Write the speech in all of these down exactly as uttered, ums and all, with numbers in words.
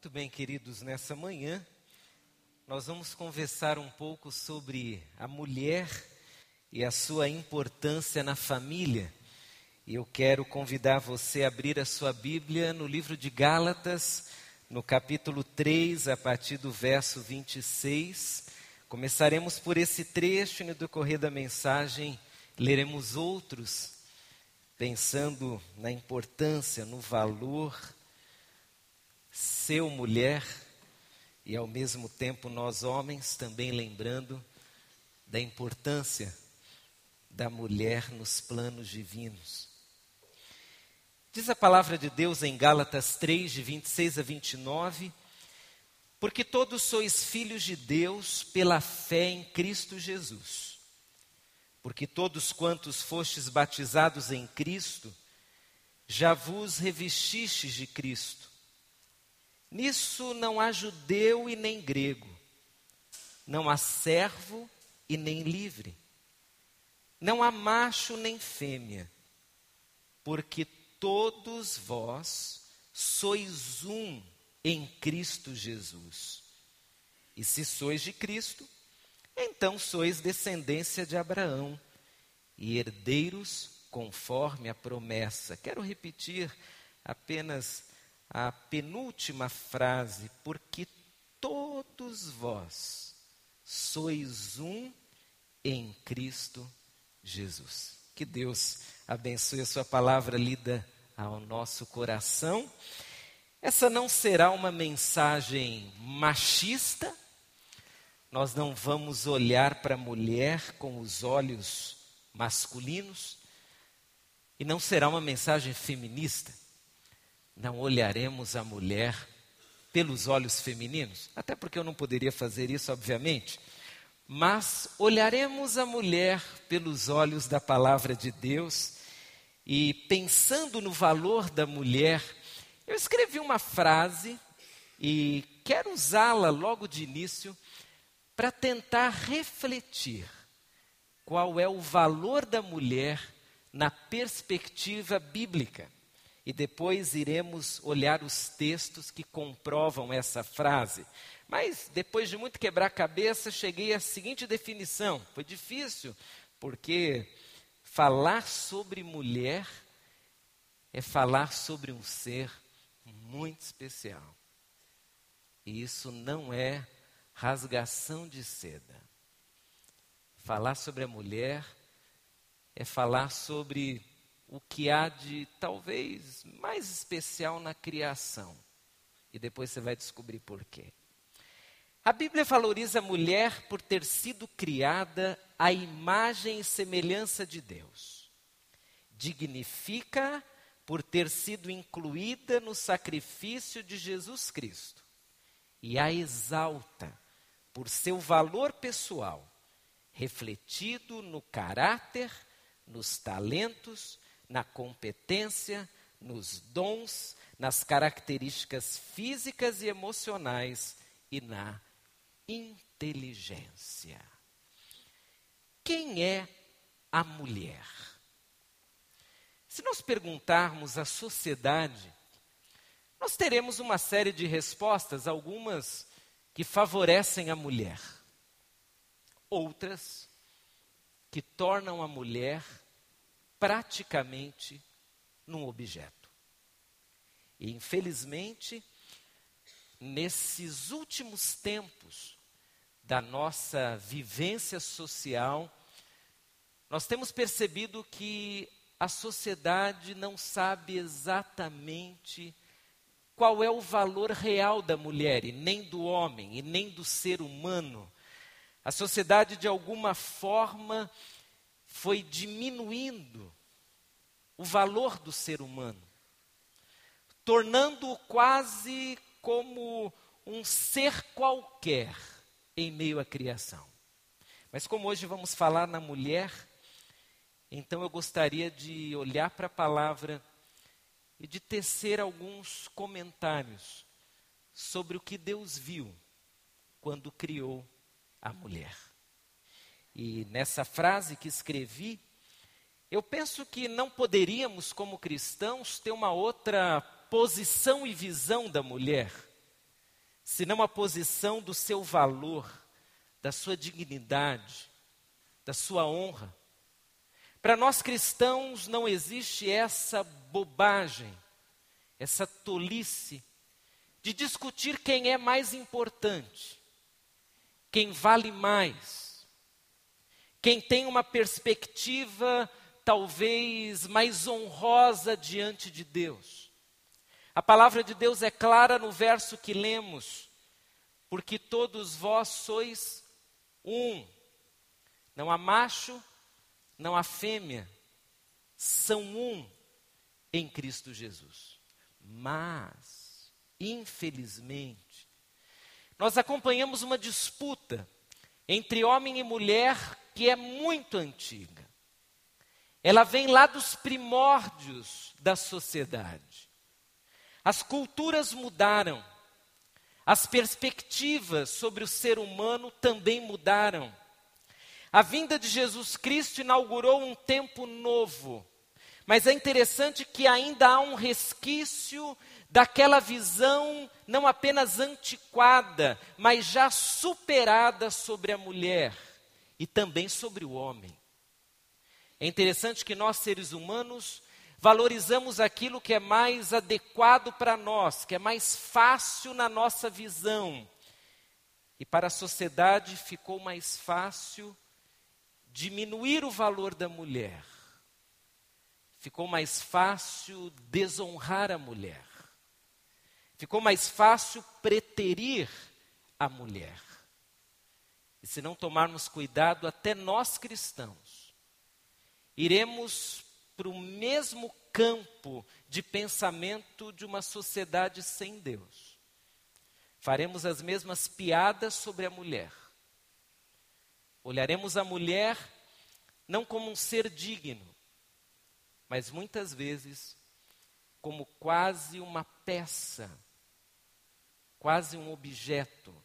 Muito bem, queridos, nessa manhã nós vamos conversar um pouco sobre a mulher e a sua importância na família. E eu quero convidar você a abrir a sua Bíblia no livro de Gálatas, no capítulo três, a partir do verso vinte e seis. Começaremos por esse trecho e no decorrer da mensagem leremos outros, pensando na importância, no valor, seu mulher, e ao mesmo tempo nós homens também lembrando da importância da mulher nos planos divinos. Diz a palavra de Deus em Gálatas três, de vinte e seis a vinte e nove, porque todos sois filhos de Deus pela fé em Cristo Jesus. Porque todos quantos fostes batizados em Cristo, já vos revestistes de Cristo. Nisso não há judeu e nem grego, não há servo e nem livre, não há macho nem fêmea, porque todos vós sois um em Cristo Jesus. E se sois de Cristo, então sois descendência de Abraão e herdeiros conforme a promessa. Quero repetir apenas a penúltima frase, porque todos vós sois um em Cristo Jesus. Que Deus abençoe a sua palavra lida ao nosso coração. Essa não será uma mensagem machista. Nós não vamos olhar para a mulher com os olhos masculinos. E não será uma mensagem feminista. Não olharemos a mulher pelos olhos femininos, até porque eu não poderia fazer isso, obviamente, mas olharemos a mulher pelos olhos da palavra de Deus e pensando no valor da mulher, eu escrevi uma frase e quero usá-la logo de início para tentar refletir qual é o valor da mulher na perspectiva bíblica. E depois iremos olhar os textos que comprovam essa frase. Mas depois de muito quebrar a cabeça, cheguei à seguinte definição. Foi difícil, porque falar sobre mulher é falar sobre um ser muito especial. E isso não é rasgação de seda. Falar sobre a mulher é falar sobre o que há de talvez mais especial na criação. E depois você vai descobrir por quê. A Bíblia valoriza a mulher por ter sido criada à imagem e semelhança de Deus. Dignifica por ter sido incluída no sacrifício de Jesus Cristo. E a exalta por seu valor pessoal, refletido no caráter, nos talentos, na competência, nos dons, nas características físicas e emocionais e na inteligência. Quem é a mulher? Se nós perguntarmos à sociedade, nós teremos uma série de respostas, algumas que favorecem a mulher, outras que tornam a mulher praticamente num objeto. E infelizmente, nesses últimos tempos da nossa vivência social, nós temos percebido que a sociedade não sabe exatamente qual é o valor real da mulher, e nem do homem, e nem do ser humano. A sociedade, de alguma forma, foi diminuindo o valor do ser humano, tornando-o quase como um ser qualquer em meio à criação. Mas como hoje vamos falar na mulher, então eu gostaria de olhar para a palavra e de tecer alguns comentários sobre o que Deus viu quando criou a mulher. E nessa frase que escrevi, eu penso que não poderíamos, como cristãos, ter uma outra posição e visão da mulher, senão a posição do seu valor, da sua dignidade, da sua honra. Para nós cristãos não existe essa bobagem, essa tolice de discutir quem é mais importante, quem vale mais, quem tem uma perspectiva talvez mais honrosa diante de Deus. A palavra de Deus é clara no verso que lemos, porque todos vós sois um, não há macho, não há fêmea, são um em Cristo Jesus. Mas, infelizmente, nós acompanhamos uma disputa entre homem e mulher que é muito antiga. Ela vem lá dos primórdios da sociedade. As culturas mudaram, as perspectivas sobre o ser humano também mudaram. A vinda de Jesus Cristo inaugurou um tempo novo, mas é interessante que ainda há um resquício daquela visão não apenas antiquada, mas já superada sobre a mulher e também sobre o homem. É interessante que nós, seres humanos, valorizamos aquilo que é mais adequado para nós, que é mais fácil na nossa visão. E para a sociedade ficou mais fácil diminuir o valor da mulher. Ficou mais fácil desonrar a mulher. Ficou mais fácil preterir a mulher. E se não tomarmos cuidado, até nós cristãos, iremos para o mesmo campo de pensamento de uma sociedade sem Deus. Faremos as mesmas piadas sobre a mulher. Olharemos a mulher não como um ser digno, mas muitas vezes como quase uma peça, quase um objeto.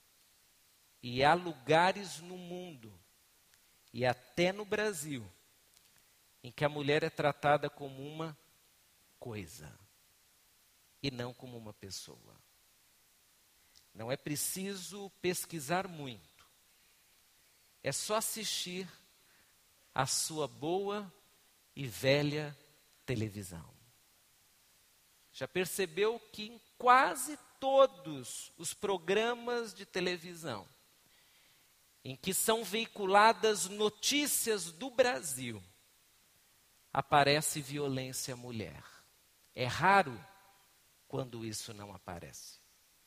E há lugares no mundo, e até no Brasil, em que a mulher é tratada como uma coisa e não como uma pessoa. Não é preciso pesquisar muito. É só assistir a sua boa e velha televisão. Já percebeu que em quase todos os programas de televisão em que são veiculadas notícias do Brasil, aparece violência à mulher. É raro quando isso não aparece.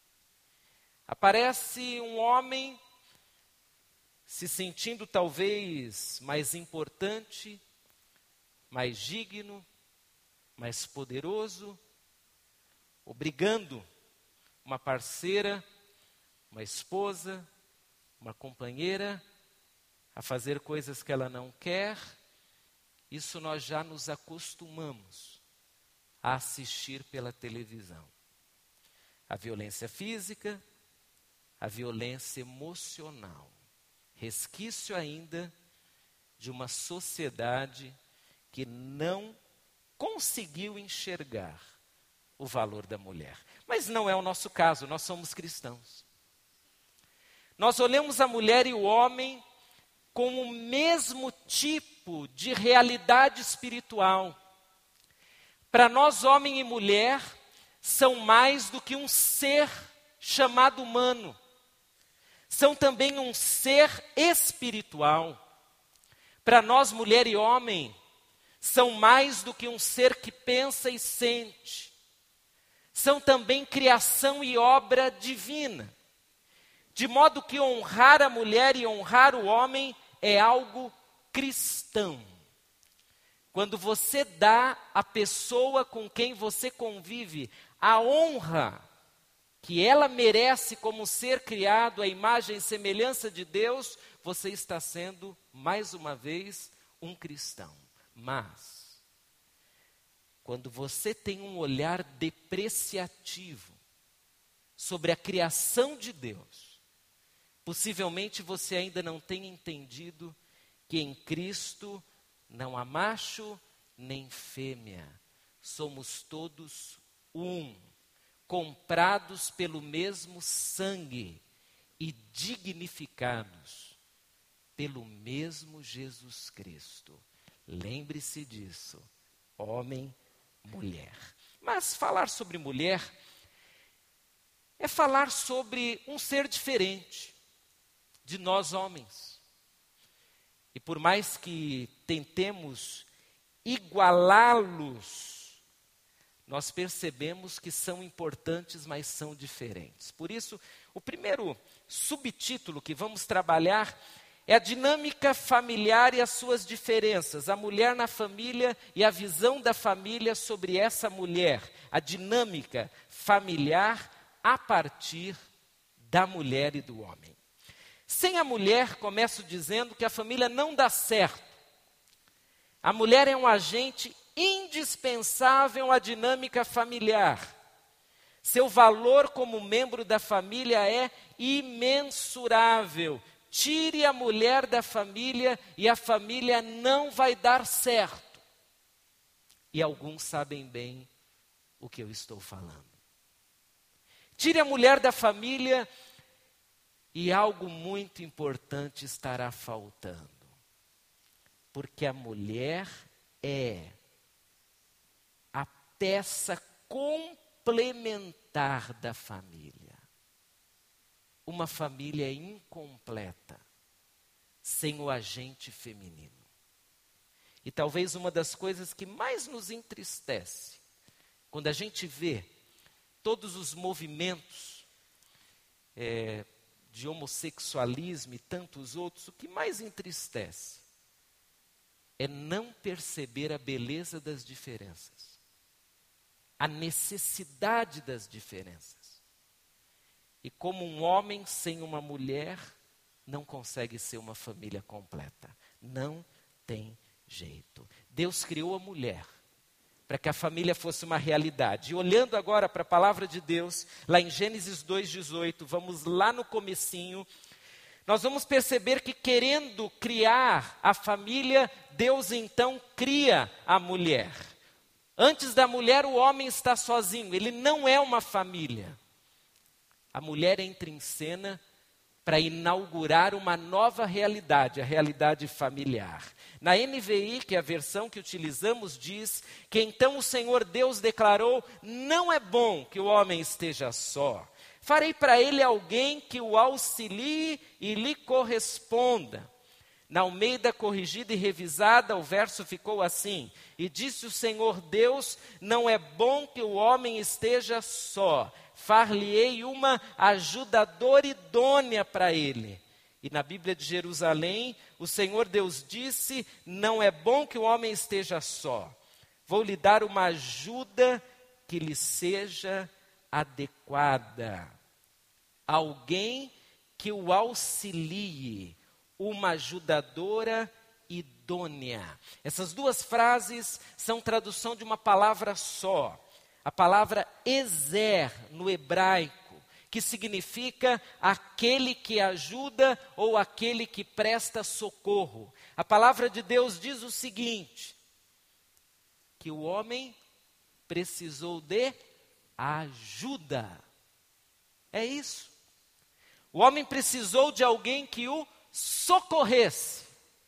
Aparece um homem se sentindo talvez mais importante, mais digno, mais poderoso, obrigando uma parceira, uma esposa, uma companheira a fazer coisas que ela não quer. Isso nós já nos acostumamos a assistir pela televisão. A violência física, a violência emocional. Resquício ainda de uma sociedade que não conseguiu enxergar o valor da mulher. Mas não é o nosso caso, nós somos cristãos. Nós olhamos a mulher e o homem com o mesmo tipo de realidade espiritual. Para nós, homem e mulher, são mais do que um ser chamado humano. São também um ser espiritual. Para nós, mulher e homem, são mais do que um ser que pensa e sente. São também criação e obra divina. De modo que honrar a mulher e honrar o homem é algo cristão. Quando você dá à pessoa com quem você convive a honra que ela merece como ser criado à imagem e semelhança de Deus, você está sendo, mais uma vez, um cristão. Mas, quando você tem um olhar depreciativo sobre a criação de Deus, possivelmente você ainda não tenha entendido que em Cristo não há macho nem fêmea. Somos todos um, comprados pelo mesmo sangue e dignificados pelo mesmo Jesus Cristo. Lembre-se disso, homem, mulher. Mas falar sobre mulher é falar sobre um ser diferente de nós homens. E por mais que tentemos igualá-los, nós percebemos que são importantes, mas são diferentes. Por isso, o primeiro subtítulo que vamos trabalhar é a dinâmica familiar e as suas diferenças. A mulher na família e a visão da família sobre essa mulher. A dinâmica familiar a partir da mulher e do homem. Sem a mulher, começo dizendo que a família não dá certo. A mulher é um agente indispensável à dinâmica familiar. Seu valor como membro da família é imensurável. Tire a mulher da família e a família não vai dar certo. E alguns sabem bem o que eu estou falando. Tire a mulher da família e algo muito importante estará faltando. Porque a mulher é a peça complementar da família. Uma família incompleta, sem o agente feminino. E talvez uma das coisas que mais nos entristece, quando a gente vê todos os movimentos é, de homossexualismo e tantos outros, o que mais entristece é não perceber a beleza das diferenças, a necessidade das diferenças. E como um homem sem uma mulher não consegue ser uma família completa. Não tem jeito. Deus criou a mulher para que a família fosse uma realidade. E olhando agora para a palavra de Deus, lá em Gênesis dois, dezoito, vamos lá no comecinho, nós vamos perceber que querendo criar a família, Deus então cria a mulher. Antes da mulher, o homem está sozinho, ele não é uma família. A mulher entra em cena para inaugurar uma nova realidade, a realidade familiar. Na N V I, que é a versão que utilizamos, diz que então o Senhor Deus declarou: não é bom que o homem esteja só. Farei para ele alguém que o auxilie e lhe corresponda. Na Almeida corrigida e revisada, o verso ficou assim: e disse o Senhor Deus, não é bom que o homem esteja só. Far-lhe-ei uma ajudadora idônea para ele. E na Bíblia de Jerusalém, o Senhor Deus disse, não é bom que o homem esteja só. Vou lhe dar uma ajuda que lhe seja adequada. Alguém que o auxilie, uma ajudadora idônea. Essas duas frases são tradução de uma palavra só. A palavra ezer no hebraico, que significa aquele que ajuda ou aquele que presta socorro. A palavra de Deus diz o seguinte, que o homem precisou de ajuda. É isso. O homem precisou de alguém que o socorresse.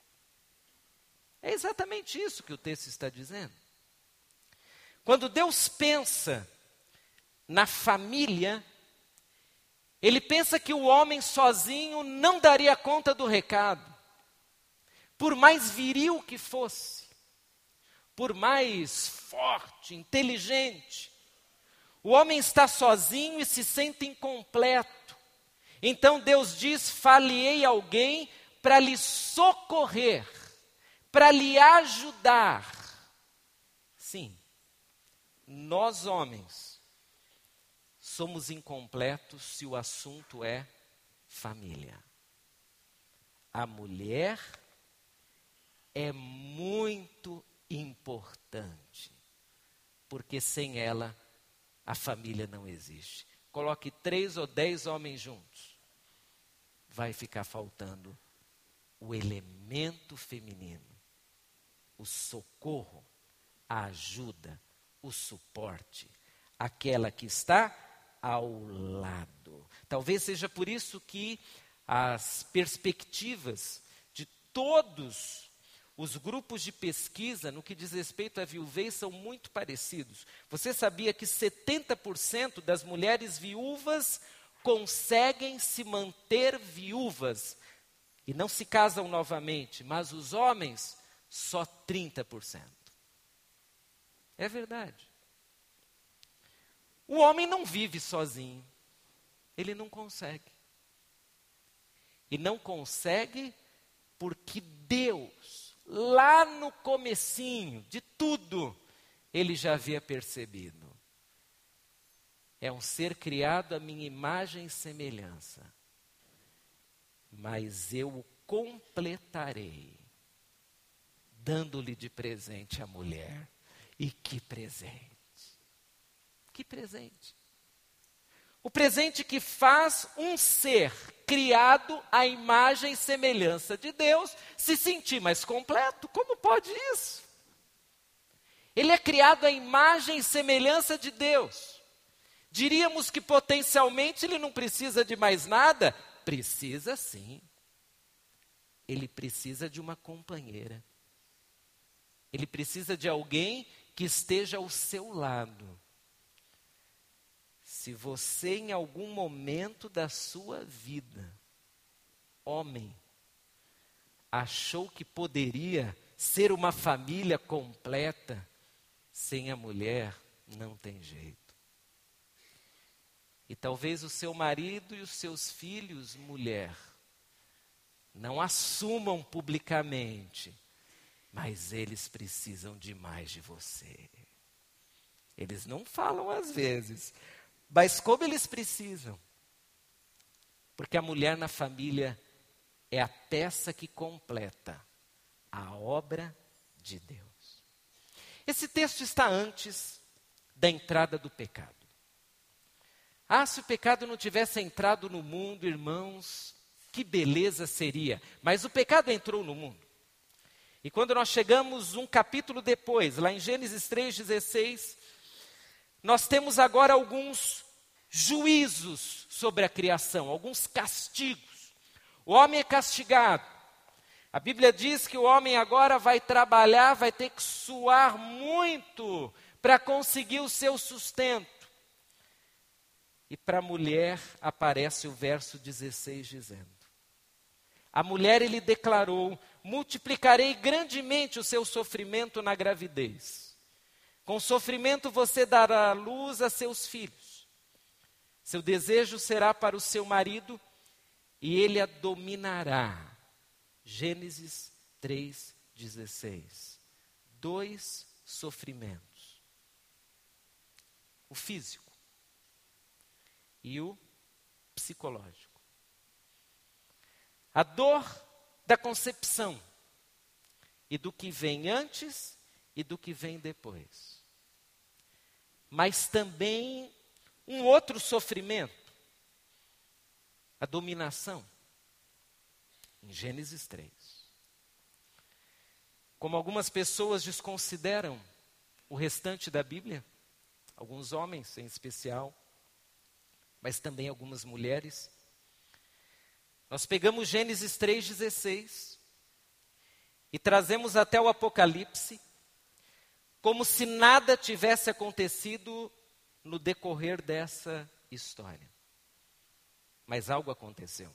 É exatamente isso que o texto está dizendo. Quando Deus pensa na família, Ele pensa que o homem sozinho não daria conta do recado. Por mais viril que fosse, por mais forte, inteligente, o homem está sozinho e se sente incompleto. Então Deus diz, far-lhe-ei alguém para lhe socorrer, para lhe ajudar. Sim. Nós, homens, somos incompletos se o assunto é família. A mulher é muito importante, porque sem ela a família não existe. Coloque três ou dez homens juntos, vai ficar faltando o elemento feminino, o socorro, a ajuda, o suporte, aquela que está ao lado. Talvez seja por isso que as perspectivas de todos os grupos de pesquisa no que diz respeito à viuvez são muito parecidos. Você sabia que setenta por cento das mulheres viúvas conseguem se manter viúvas e não se casam novamente, mas os homens, só trinta por cento. É verdade. O homem não vive sozinho. Ele não consegue. E não consegue porque Deus, lá no comecinho de tudo, Ele já havia percebido. É um ser criado à minha imagem e semelhança. Mas eu o completarei, dando-lhe de presente a mulher. E que presente! Que presente! O presente que faz um ser criado à imagem e semelhança de Deus se sentir mais completo. Como pode isso? Ele é criado à imagem e semelhança de Deus. Diríamos que potencialmente ele não precisa de mais nada? Precisa sim. Ele precisa de uma companheira. Ele precisa de alguém que esteja ao seu lado. Se você em algum momento da sua vida, homem, achou que poderia ser uma família completa sem a mulher, não tem jeito. E talvez o seu marido e os seus filhos, mulher, não assumam publicamente, mas eles precisam demais de você. Eles não falam às vezes, mas como eles precisam? Porque a mulher na família é a peça que completa a obra de Deus. Esse texto está antes da entrada do pecado. Ah, se o pecado não tivesse entrado no mundo, irmãos, que beleza seria. Mas o pecado entrou no mundo. E quando nós chegamos um capítulo depois, lá em Gênesis três, dezesseis, nós temos agora alguns juízos sobre a criação, alguns castigos. O homem é castigado. A Bíblia diz que o homem agora vai trabalhar, vai ter que suar muito para conseguir o seu sustento. E para a mulher aparece o verso dezesseis dizendo: a mulher ele declarou: multiplicarei grandemente o seu sofrimento na gravidez. Com sofrimento você dará à luz a seus filhos. Seu desejo será para o seu marido e ele a dominará. Gênesis três, dezesseis. Dois sofrimentos. O físico e o psicológico. A dor da concepção e do que vem antes e do que vem depois. Mas também um outro sofrimento, a dominação, em Gênesis três. Como algumas pessoas desconsideram o restante da Bíblia, alguns homens em especial, mas também algumas mulheres, nós pegamos Gênesis três, dezesseis e trazemos até o Apocalipse, como se nada tivesse acontecido no decorrer dessa história. Mas algo aconteceu.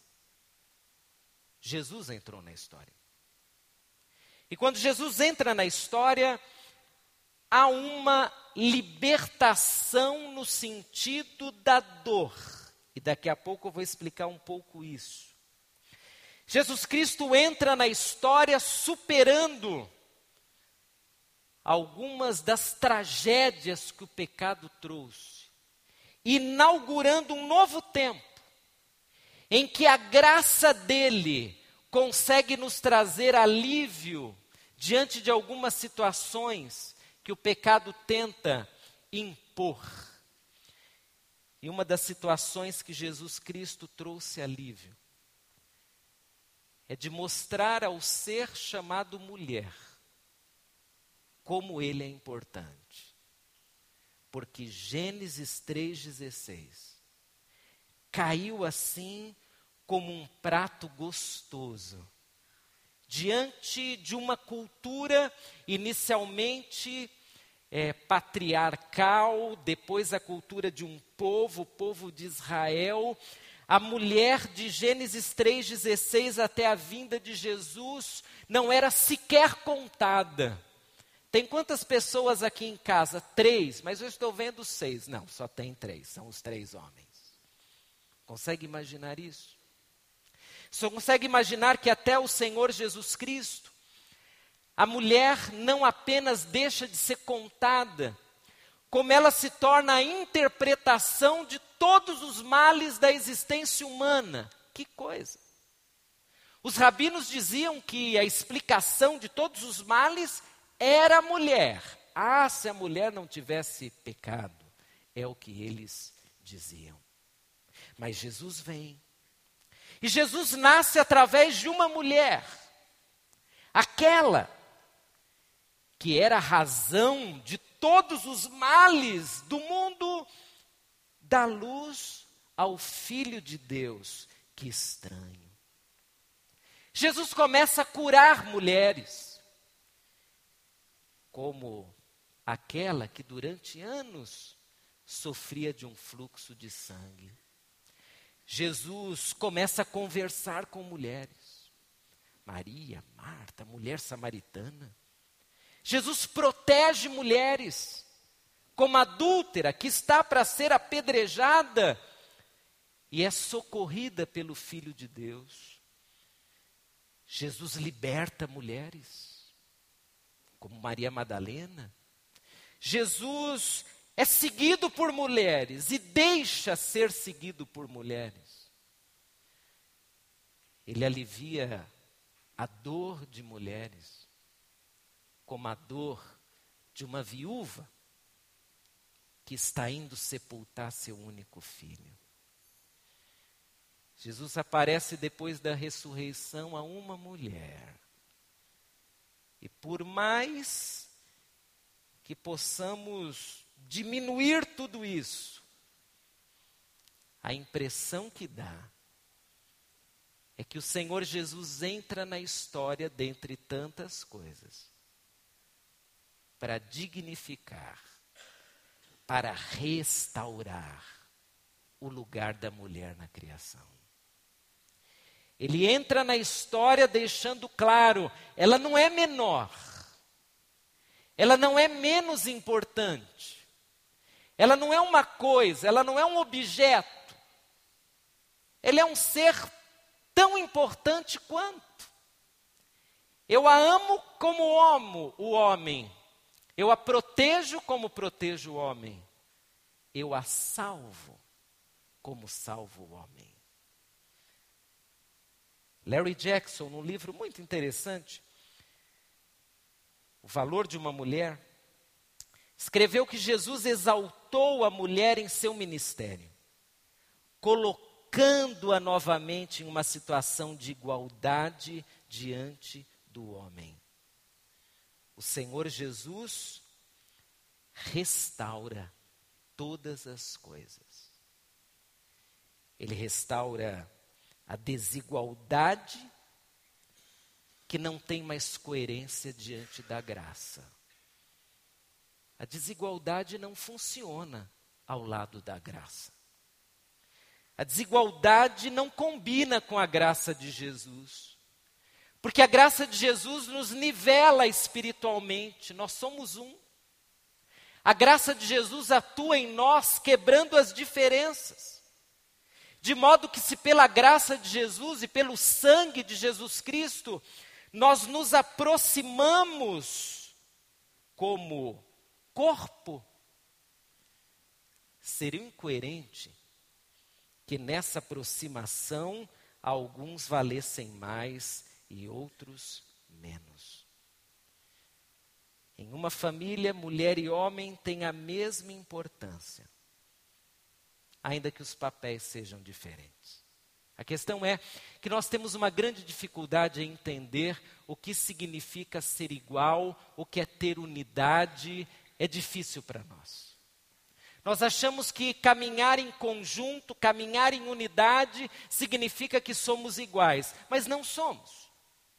Jesus entrou na história. E quando Jesus entra na história, há uma libertação no sentido da dor. E daqui a pouco eu vou explicar um pouco isso. Jesus Cristo entra na história superando algumas das tragédias que o pecado trouxe, inaugurando um novo tempo, em que a graça dele consegue nos trazer alívio diante de algumas situações que o pecado tenta impor. E uma das situações que Jesus Cristo trouxe alívio é de mostrar ao ser chamado mulher como ele é importante. Porque Gênesis três, dezesseis caiu assim como um prato gostoso, diante de uma cultura inicialmente é, patriarcal, depois a cultura de um povo, o povo de Israel. A mulher de Gênesis três, dezesseis até a vinda de Jesus não era sequer contada. Tem quantas pessoas aqui em casa? Três, mas eu estou vendo seis. Não, só tem três, são os três homens. Consegue imaginar isso? Só consegue imaginar que até o Senhor Jesus Cristo, a mulher não apenas deixa de ser contada, como ela se torna a interpretação de todos os males da existência humana. Que coisa! Os rabinos diziam que a explicação de todos os males era a mulher. Ah, se a mulher não tivesse pecado, é o que eles diziam. Mas Jesus vem. E Jesus nasce através de uma mulher. Aquela que era a razão de todos os males do mundo, dá luz ao Filho de Deus. Que estranho. Jesus começa a curar mulheres, como aquela que durante anos sofria de um fluxo de sangue. Jesus começa a conversar com mulheres. Maria, Marta, mulher samaritana. Jesus protege mulheres, como a adúltera que está para ser apedrejada e é socorrida pelo Filho de Deus. Jesus liberta mulheres, como Maria Madalena. Jesus é seguido por mulheres e deixa ser seguido por mulheres. Ele alivia a dor de mulheres, como a dor de uma viúva que está indo sepultar seu único filho. Jesus aparece depois da ressurreição a uma mulher. E por mais que possamos diminuir tudo isso, a impressão que dá é que o Senhor Jesus entra na história dentre tantas coisas para dignificar, para restaurar o lugar da mulher na criação. Ele entra na história deixando claro, ela não é menor, ela não é menos importante, ela não é uma coisa, ela não é um objeto, ela é um ser tão importante quanto. Eu a amo como amo o homem, eu a protejo como protejo o homem, eu a salvo como salvo o homem. Larry Jackson, num livro muito interessante, O Valor de uma Mulher, escreveu que Jesus exaltou a mulher em seu ministério, colocando-a novamente em uma situação de igualdade diante do homem. O Senhor Jesus restaura todas as coisas. Ele restaura a desigualdade que não tem mais coerência diante da graça. A desigualdade não funciona ao lado da graça. A desigualdade não combina com a graça de Jesus. Porque a graça de Jesus nos nivela espiritualmente, nós somos um. A graça de Jesus atua em nós, quebrando as diferenças. De modo que se pela graça de Jesus e pelo sangue de Jesus Cristo, nós nos aproximamos como corpo, seria incoerente que nessa aproximação alguns valessem mais e outros menos. Em uma família, mulher e homem têm a mesma importância, ainda que os papéis sejam diferentes. A questão é que nós temos uma grande dificuldade em entender o que significa ser igual, o que é ter unidade, é difícil para nós. Nós achamos que caminhar em conjunto, caminhar em unidade, significa que somos iguais, mas não somos.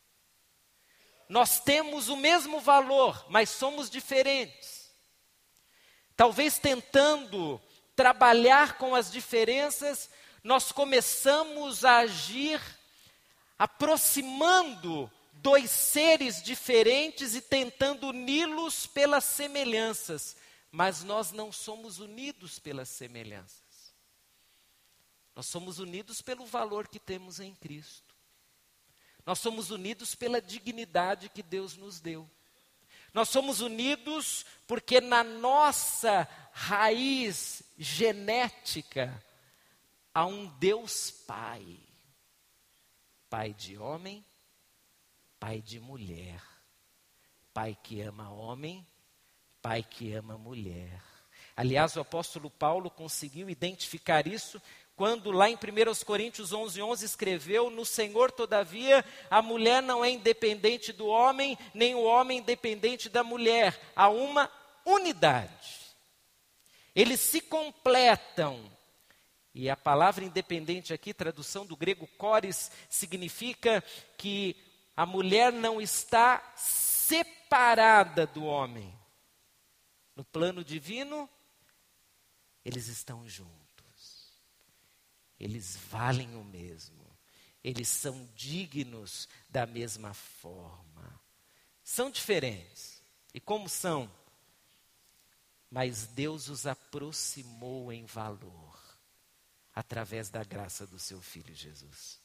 Nós temos o mesmo valor, mas somos diferentes. Talvez tentando trabalhar com as diferenças, nós começamos a agir aproximando dois seres diferentes e tentando uni-los pelas semelhanças. Mas nós não somos unidos pelas semelhanças. Nós somos unidos pelo valor que temos em Cristo. Nós somos unidos pela dignidade que Deus nos deu. Nós somos unidos porque na nossa raiz genética há um Deus Pai. Pai de homem, Pai de mulher. Pai que ama homem, Pai que ama mulher. Aliás, o apóstolo Paulo conseguiu identificar isso quando lá em primeira Coríntios onze, onze escreveu: no Senhor, todavia, a mulher não é independente do homem, nem o homem independente da mulher. Há uma unidade. Eles se completam. E a palavra independente aqui, tradução do grego cores, significa que a mulher não está separada do homem. No plano divino, eles estão juntos. Eles valem o mesmo. Eles são dignos da mesma forma. São diferentes. E como são? Mas Deus os aproximou em valor, através da graça do seu Filho Jesus.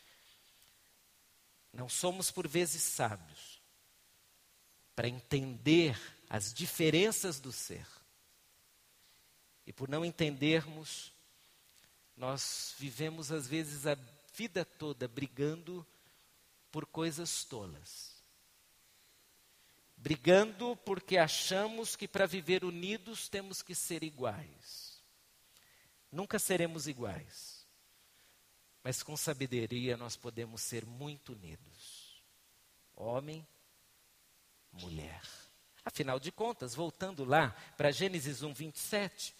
Não somos por vezes sábios para entender as diferenças do ser. E por não entendermos, nós vivemos às vezes a vida toda brigando por coisas tolas. Brigando porque achamos que para viver unidos temos que ser iguais. Nunca seremos iguais. Mas com sabedoria nós podemos ser muito unidos. Homem, mulher. Afinal de contas, voltando lá para Gênesis um, vinte e sete,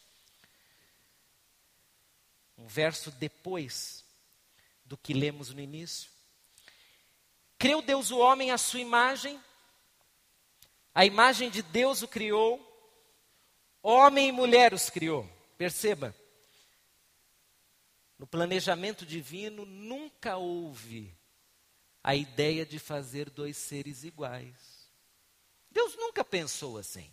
um verso depois do que lemos no início. Criou Deus o homem à sua imagem, a imagem de Deus o criou, homem e mulher os criou. Perceba, no planejamento divino nunca houve a ideia de fazer dois seres iguais. Deus nunca pensou assim.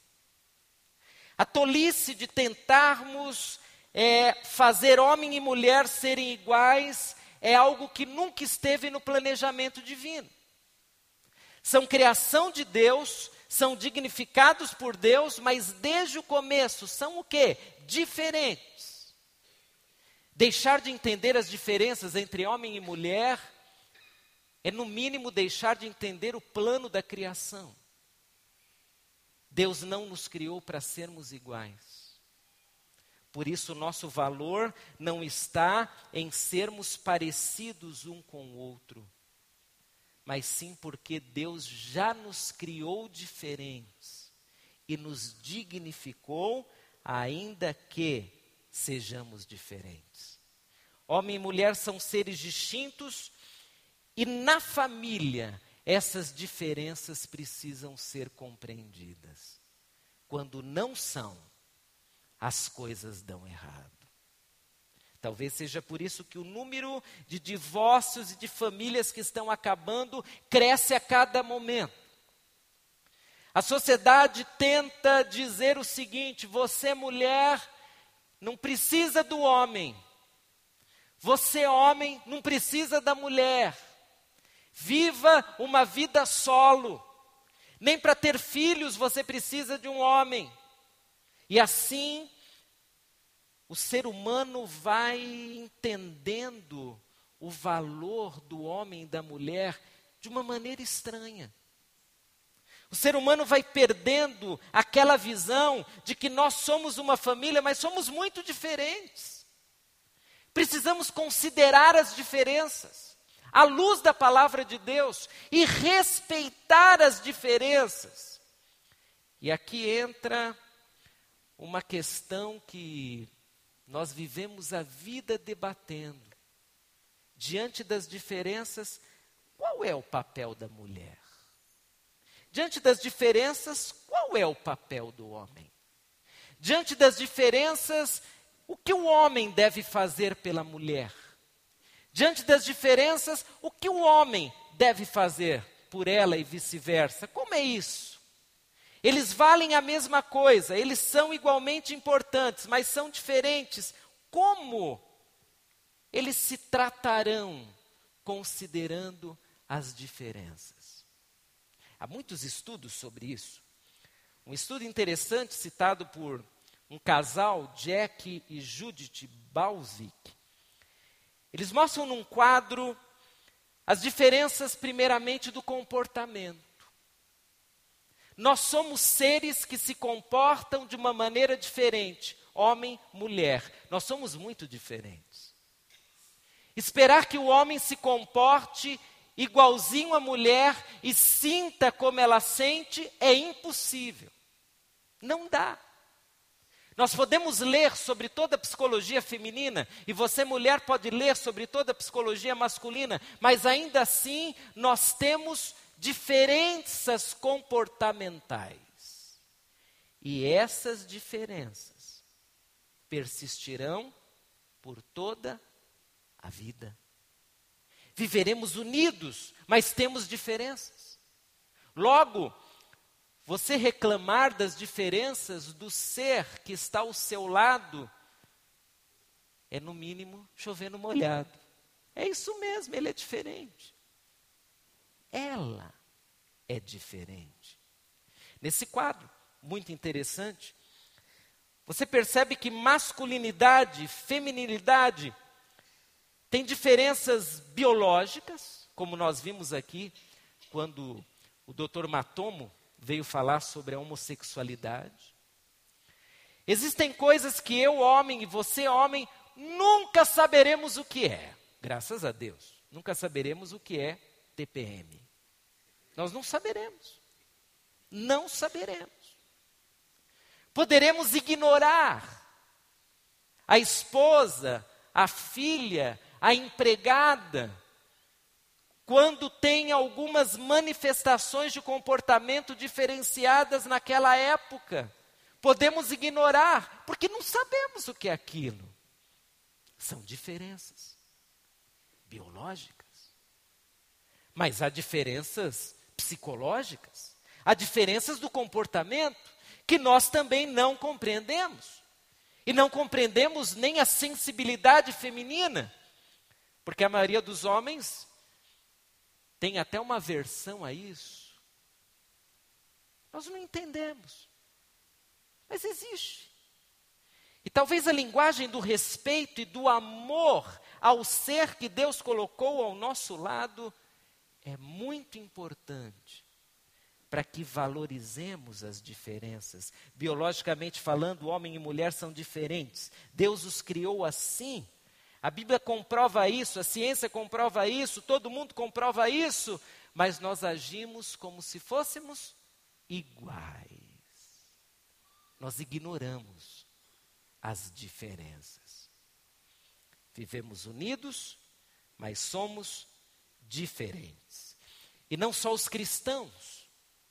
A tolice de tentarmos é, fazer homem e mulher serem iguais é algo que nunca esteve no planejamento divino. São criação de Deus, são dignificados por Deus, mas desde o começo são o quê? Diferentes. Deixar de entender as diferenças entre homem e mulher é no mínimo deixar de entender o plano da criação. Deus não nos criou para sermos iguais. Por isso, o nosso valor não está em sermos parecidos um com o outro, mas sim porque Deus já nos criou diferentes e nos dignificou, ainda que sejamos diferentes. Homem e mulher são seres distintos e na família essas diferenças precisam ser compreendidas. Quando não são, as coisas dão errado. Talvez seja por isso que o número de divórcios e de famílias que estão acabando cresce a cada momento. A sociedade tenta dizer o seguinte: você, mulher, não precisa do homem. Você, homem, não precisa da mulher. Viva uma vida solo. Nem para ter filhos você precisa de um homem. E assim, o ser humano vai entendendo o valor do homem e da mulher de uma maneira estranha. O ser humano vai perdendo aquela visão de que nós somos uma família, mas somos muito diferentes. Precisamos considerar as diferenças à luz da palavra de Deus e respeitar as diferenças. E aqui entra uma questão que nós vivemos a vida debatendo. Diante das diferenças, qual é o papel da mulher? Diante das diferenças, qual é o papel do homem? Diante das diferenças, o que o homem deve fazer pela mulher? Diante das diferenças, o que o homem deve fazer por ela e vice-versa? Como é isso? Eles valem a mesma coisa, eles são igualmente importantes, mas são diferentes. Como eles se tratarão considerando as diferenças? Há muitos estudos sobre isso. Um estudo interessante citado por um casal, Jack e Judith Balzic. Eles mostram num quadro as diferenças, primeiramente, do comportamento. Nós somos seres que se comportam de uma maneira diferente. Homem, mulher. Nós somos muito diferentes. Esperar que o homem se comporte igualzinho à mulher e sinta como ela sente é impossível. Não dá. Nós podemos ler sobre toda a psicologia feminina, e você, mulher, pode ler sobre toda a psicologia masculina, mas ainda assim nós temos diferenças comportamentais. E essas diferenças persistirão por toda a vida. Viveremos unidos, mas temos diferenças. Logo, você reclamar das diferenças do ser que está ao seu lado é, no mínimo, chover no molhado. É isso mesmo, ele é diferente. Ela é diferente. Nesse quadro, muito interessante, você percebe que masculinidade e feminilidade têm diferenças biológicas, como nós vimos aqui, quando o doutor Matomo veio falar sobre a homossexualidade. Existem coisas que eu, homem, e você, homem, nunca saberemos o que é. Graças a Deus. Nunca saberemos o que é T P M. Nós não saberemos. Não saberemos. Poderemos ignorar a esposa, a filha, a empregada, quando tem algumas manifestações de comportamento diferenciadas naquela época. Podemos ignorar, porque não sabemos o que é aquilo. São diferenças biológicas. Mas há diferenças psicológicas, há diferenças do comportamento que nós também não compreendemos. E não compreendemos nem a sensibilidade feminina, porque a maioria dos homens tem até uma aversão a isso. Nós não entendemos, mas existe. E talvez a linguagem do respeito e do amor ao ser que Deus colocou ao nosso lado é muito importante para que valorizemos as diferenças. Biologicamente falando, homem e mulher são diferentes. Deus os criou assim. A Bíblia comprova isso, a ciência comprova isso, todo mundo comprova isso, mas nós agimos como se fôssemos iguais. Nós ignoramos as diferenças. Vivemos unidos, mas somos diferentes. E não só os cristãos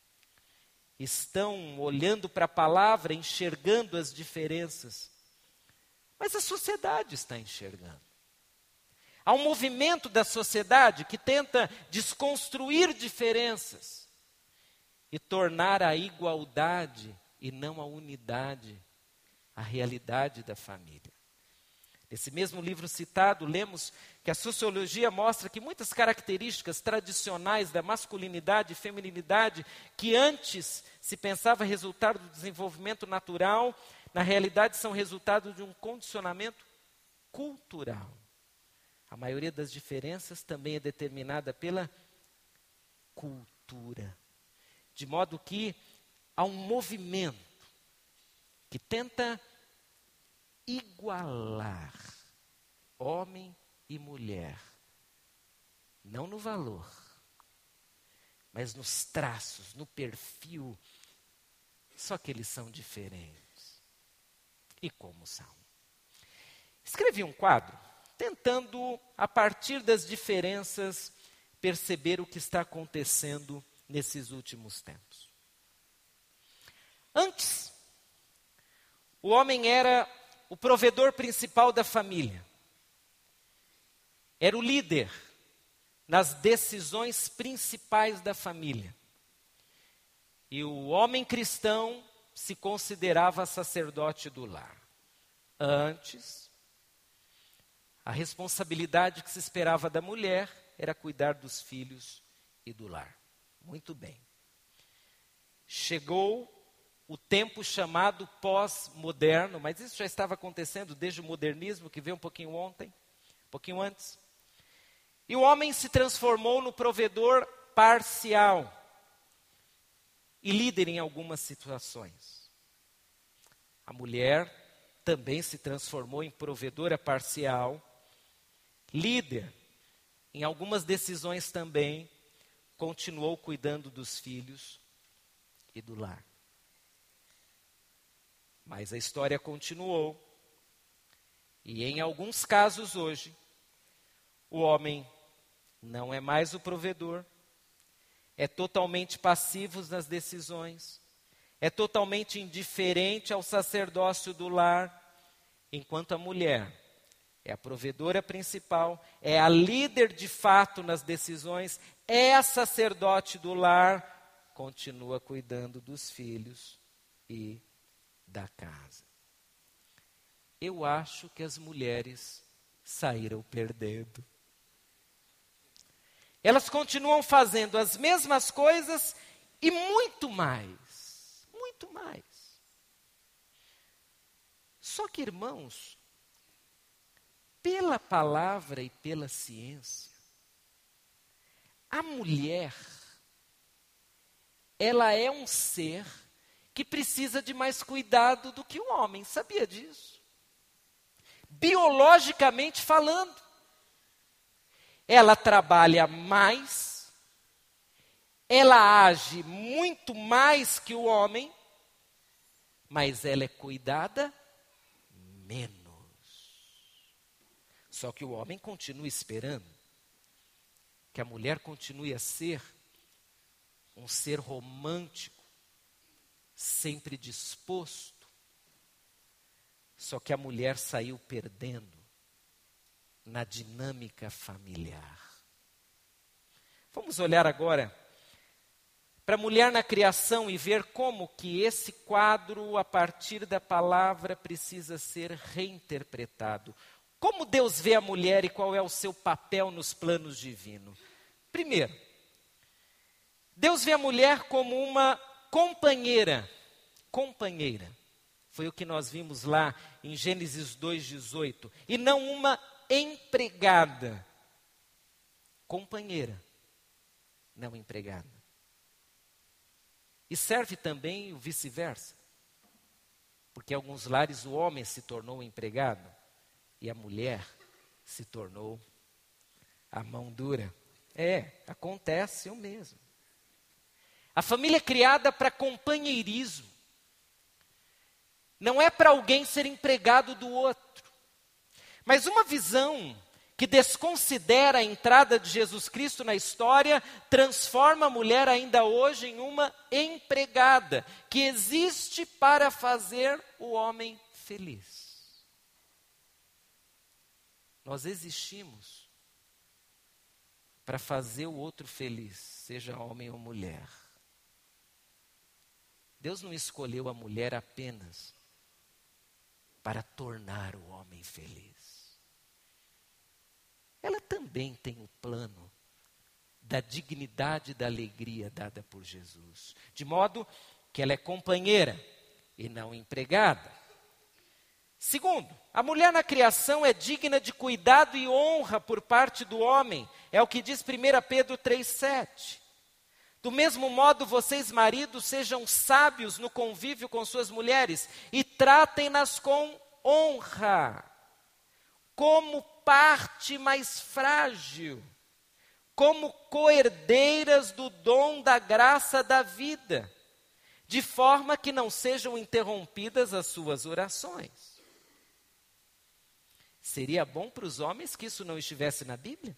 estão olhando para a palavra, enxergando as diferenças, mas a sociedade está enxergando. Há um movimento da sociedade que tenta desconstruir diferenças e tornar a igualdade e não a unidade a realidade da família. Nesse mesmo livro citado, lemos que a sociologia mostra que muitas características tradicionais da masculinidade e feminilidade, que antes se pensava resultado do desenvolvimento natural, na realidade são resultado de um condicionamento cultural. A maioria das diferenças também é determinada pela cultura. De modo que há um movimento que tenta igualar homem e mulher, não no valor, mas nos traços, no perfil, só que eles são diferentes. e como são. Escrevi um quadro tentando, a partir das diferenças, perceber o que está acontecendo nesses últimos tempos. Antes, o homem era o provedor principal da família. Era o líder nas decisões principais da família. E o homem cristão se considerava sacerdote do lar. Antes, a responsabilidade que se esperava da mulher era cuidar dos filhos e do lar. Muito bem. Chegou o tempo chamado pós-moderno, mas isso já estava acontecendo desde o modernismo, que veio um pouquinho ontem, um pouquinho antes. E o homem se transformou no provedor parcial e líder em algumas situações. A mulher também se transformou em provedora parcial, líder em algumas decisões também, continuou cuidando dos filhos e do lar. Mas a história continuou. E em alguns casos hoje, o homem não é mais o provedor, é totalmente passivo nas decisões, é totalmente indiferente ao sacerdócio do lar, enquanto a mulher é a provedora principal, é a líder de fato nas decisões, é a sacerdote do lar, continua cuidando dos filhos e da casa. Eu acho que as mulheres saíram perdendo. Elas continuam fazendo as mesmas coisas e muito mais. Muito mais. Só que, irmãos, pela palavra e pela ciência, a mulher, ela é um ser que precisa de mais cuidado do que o homem. Sabia disso? Biologicamente falando. Ela trabalha mais, ela age muito mais que o homem, mas ela é cuidada menos. Só que o homem continua esperando que a mulher continue a ser um ser romântico, sempre disposto. Só que a mulher saiu perdendo na dinâmica familiar. Vamos olhar agora para a mulher na criação e ver como que esse quadro, a partir da palavra, precisa ser reinterpretado. Como Deus vê a mulher e qual é o seu papel nos planos divinos? Primeiro, Deus vê a mulher como uma companheira. Companheira. Foi o que nós vimos lá em Gênesis dois, dezoito. E não uma empregada. Companheira, não empregada. E serve também o vice-versa. Porque em alguns lares o homem se tornou empregado e a mulher se tornou a mão dura. É, acontece o mesmo. A família é criada para companheirismo. Não é para alguém ser empregado do outro. Mas uma visão que desconsidera a entrada de Jesus Cristo na história, transforma a mulher ainda hoje em uma empregada, que existe para fazer o homem feliz. Nós existimos para fazer o outro feliz, seja homem ou mulher. Deus não escolheu a mulher apenas para tornar o homem feliz. Ela também tem o plano da dignidade e da alegria dada por Jesus. De modo que ela é companheira e não empregada. Segundo, a mulher na criação é digna de cuidado e honra por parte do homem. É o que diz primeira Pedro três, sete. Do mesmo modo, vocês, maridos, sejam sábios no convívio com suas mulheres e tratem-nas com honra, como parte mais frágil, como coerdeiras do dom da graça da vida, de forma que não sejam interrompidas as suas orações. Seria bom para os homens que isso não estivesse na Bíblia?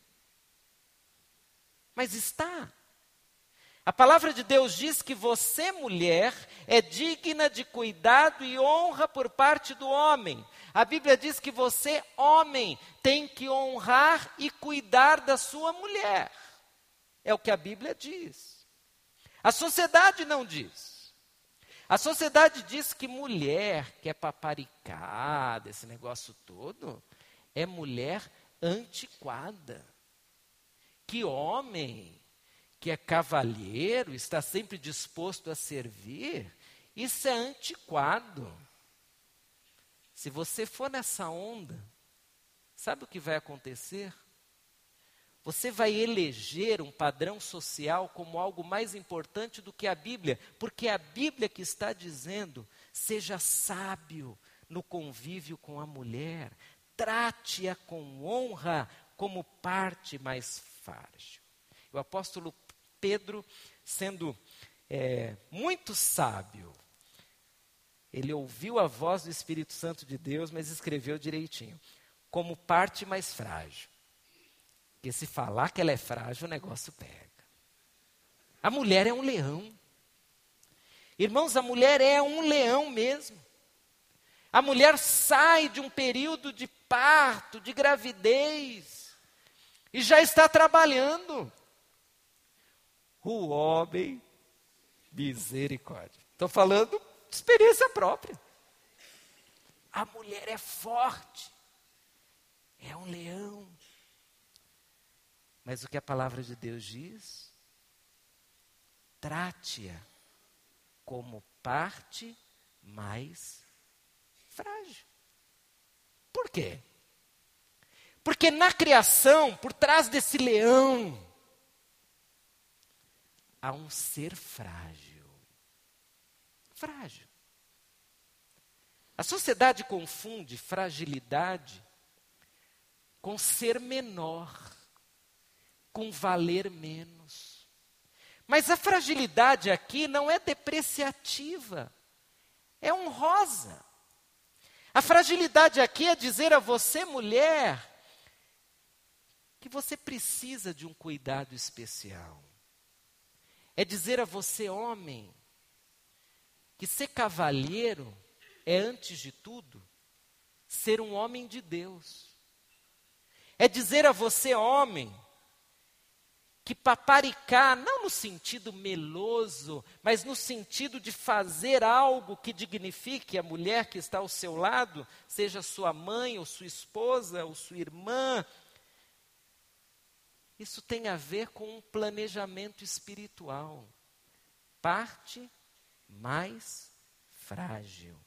Mas está. A palavra de Deus diz que você, mulher, é digna de cuidado e honra por parte do homem. A Bíblia diz que você, homem, tem que honrar e cuidar da sua mulher. É o que a Bíblia diz. A sociedade não diz. A sociedade diz que mulher que é paparicada, esse negócio todo, é mulher antiquada. Que homem que é cavalheiro, está sempre disposto a servir, isso é antiquado. Se você for nessa onda, sabe o que vai acontecer? Você vai eleger um padrão social como algo mais importante do que a Bíblia, porque é a Bíblia que está dizendo, seja sábio no convívio com a mulher, trate-a com honra como parte mais frágil. O apóstolo Pedro, sendo é, muito sábio, ele ouviu a voz do Espírito Santo de Deus, mas escreveu direitinho, como parte mais frágil. Porque se falar que ela é frágil, o negócio pega. A mulher é um leão. Irmãos, a mulher é um leão mesmo. A mulher sai de um período de parto, de gravidez, e já está trabalhando. O homem, misericórdia. Estou falando de experiência própria. A mulher é forte. É um leão. Mas o que a palavra de Deus diz? Trate-a como parte mais frágil. Por quê? Porque na criação, por trás desse leão, há um ser frágil. Frágil. A sociedade confunde fragilidade com ser menor, com valer menos. Mas a fragilidade aqui não é depreciativa, é honrosa. A fragilidade aqui é dizer a você, mulher, que você precisa de um cuidado especial. É dizer a você, homem, que ser cavalheiro é, antes de tudo, ser um homem de Deus. É dizer a você, homem, que paparicar, não no sentido meloso, mas no sentido de fazer algo que dignifique a mulher que está ao seu lado, seja sua mãe, ou sua esposa, ou sua irmã. Isso tem a ver com um planejamento espiritual. Parte mais frágil.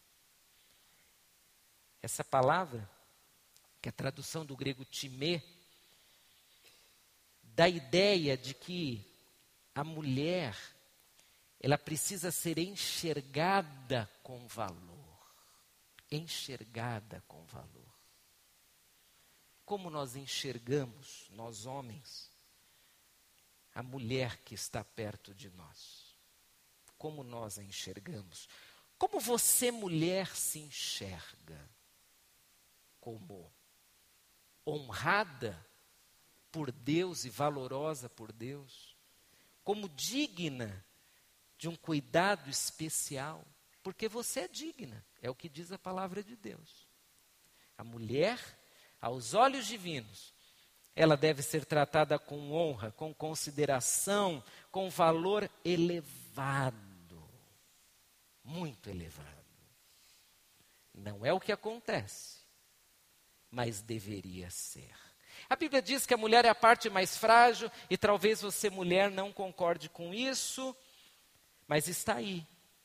Essa palavra, que é a tradução do grego timê, dá a ideia de que a mulher, ela precisa ser enxergada com valor. Enxergada com valor. Como nós enxergamos, nós homens, a mulher que está perto de nós? Como nós a enxergamos? Como você, mulher, se enxerga? Como honrada por Deus e valorosa por Deus? Como digna de um cuidado especial? Porque você é digna, é o que diz a palavra de Deus. A mulher, aos olhos divinos, ela deve ser tratada com honra, com consideração, com valor elevado. Muito elevado. Não é o que acontece, mas deveria ser. A Bíblia diz que a mulher é a parte mais frágil, e talvez você, mulher, não concorde com isso, mas está aí.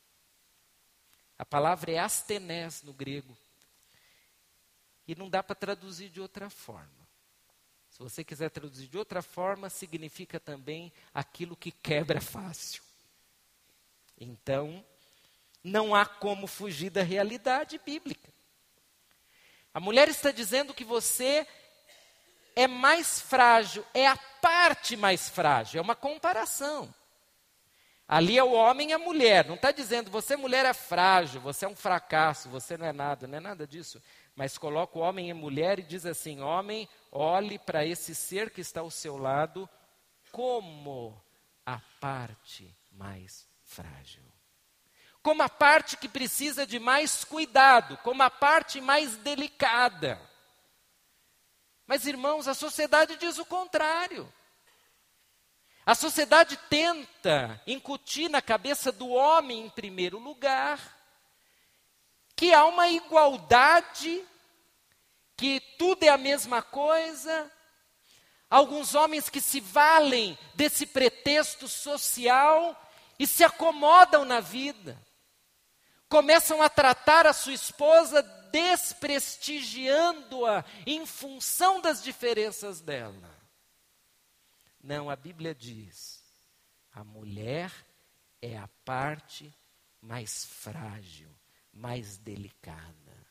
A palavra é astenés no grego. E não dá para traduzir de outra forma. Se você quiser traduzir de outra forma, significa também aquilo que quebra fácil. Então, não há como fugir da realidade bíblica. A mulher está dizendo que você é mais frágil, é a parte mais frágil, é uma comparação. Ali é o homem e a mulher, não está dizendo você mulher é frágil, você é um fracasso, você não é nada, não é nada disso. Mas coloca o homem e a mulher e diz assim: homem, olhe para esse ser que está ao seu lado como a parte mais frágil. Como a parte que precisa de mais cuidado, como a parte mais delicada. Mas, irmãos, a sociedade diz o contrário. A sociedade tenta incutir na cabeça do homem, em primeiro lugar, que há uma igualdade, que tudo é a mesma coisa. Alguns homens que se valem desse pretexto social e se acomodam na vida. Começam a tratar a sua esposa desprestigiando-a em função das diferenças dela. Não, a Bíblia diz, a mulher é a parte mais frágil, mais delicada.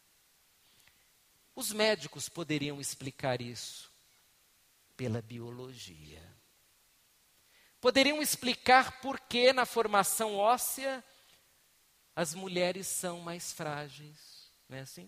Os médicos poderiam explicar isso pela biologia. Poderiam explicar por que na formação óssea as mulheres são mais frágeis, não é assim?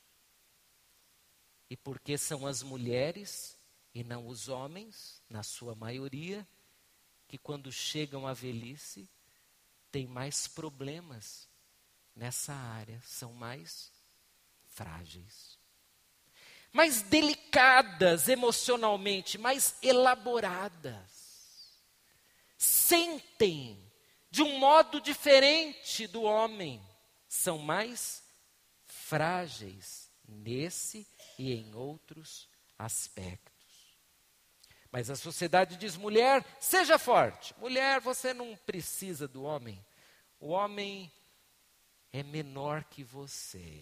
E por que são as mulheres e não os homens, na sua maioria, que quando chegam à velhice têm mais problemas nessa área, são mais frágeis. Mais delicadas emocionalmente, mais elaboradas. Sentem de um modo diferente do homem. São mais frágeis nesse e em outros aspectos. Mas a sociedade diz, mulher, seja forte. Mulher, você não precisa do homem. O homem é menor que você.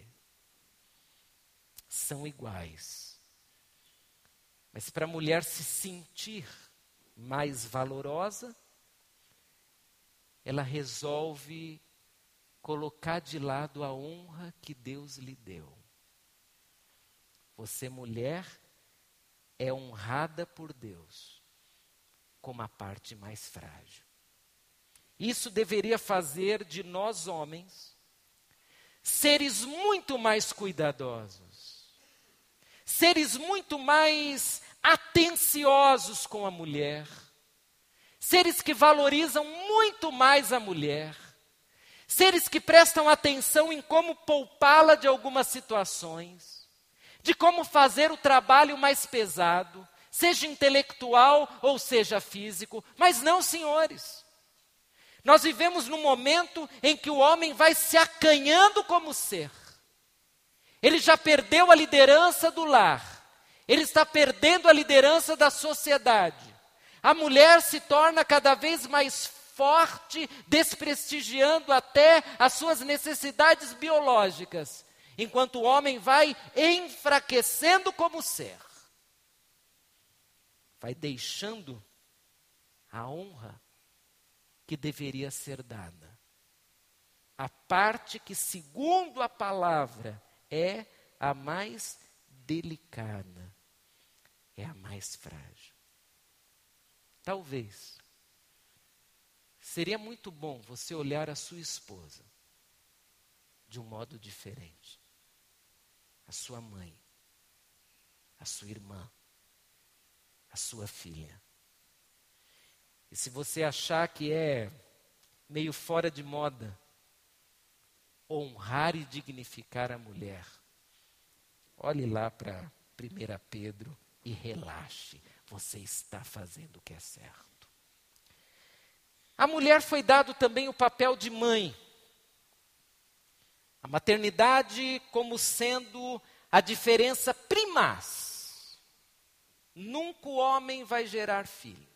São iguais. Mas para a mulher se sentir mais valorosa, ela resolve colocar de lado a honra que Deus lhe deu. Você, mulher, é honrada por Deus como a parte mais frágil. Isso deveria fazer de nós, homens, seres muito mais cuidadosos, seres muito mais atenciosos com a mulher, seres que valorizam muito mais a mulher, seres que prestam atenção em como poupá-la de algumas situações, de como fazer o trabalho mais pesado, seja intelectual ou seja físico. Mas não, senhores. Nós vivemos num momento em que o homem vai se acanhando como ser. Ele já perdeu a liderança do lar. Ele está perdendo a liderança da sociedade. A mulher se torna cada vez mais forte, desprestigiando até as suas necessidades biológicas. Enquanto o homem vai enfraquecendo como ser. Vai deixando a honra que deveria ser dada. A parte que, segundo a palavra, é a mais delicada. É a mais frágil. Talvez. Seria muito bom você olhar a sua esposa de um modo diferente. A sua mãe, a sua irmã, a sua filha. E se você achar que é meio fora de moda honrar e dignificar a mulher, olhe lá para primeira Pedro e relaxe, você está fazendo o que é certo. A mulher foi dado também o papel de mãe. A maternidade como sendo a diferença primaz. Nunca o homem vai gerar filhos.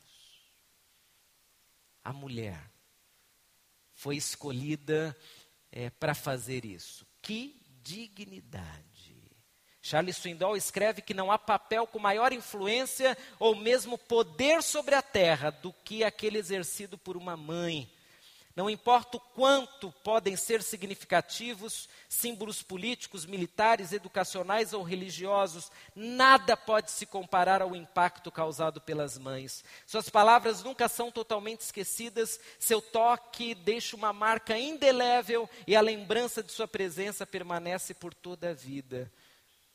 A mulher foi escolhida é, para fazer isso. Que dignidade. Charles Swindoll escreve que não há papel com maior influência ou mesmo poder sobre a terra do que aquele exercido por uma mãe. Não importa o quanto podem ser significativos símbolos políticos, militares, educacionais ou religiosos, nada pode se comparar ao impacto causado pelas mães. Suas palavras nunca são totalmente esquecidas, seu toque deixa uma marca indelével e a lembrança de sua presença permanece por toda a vida.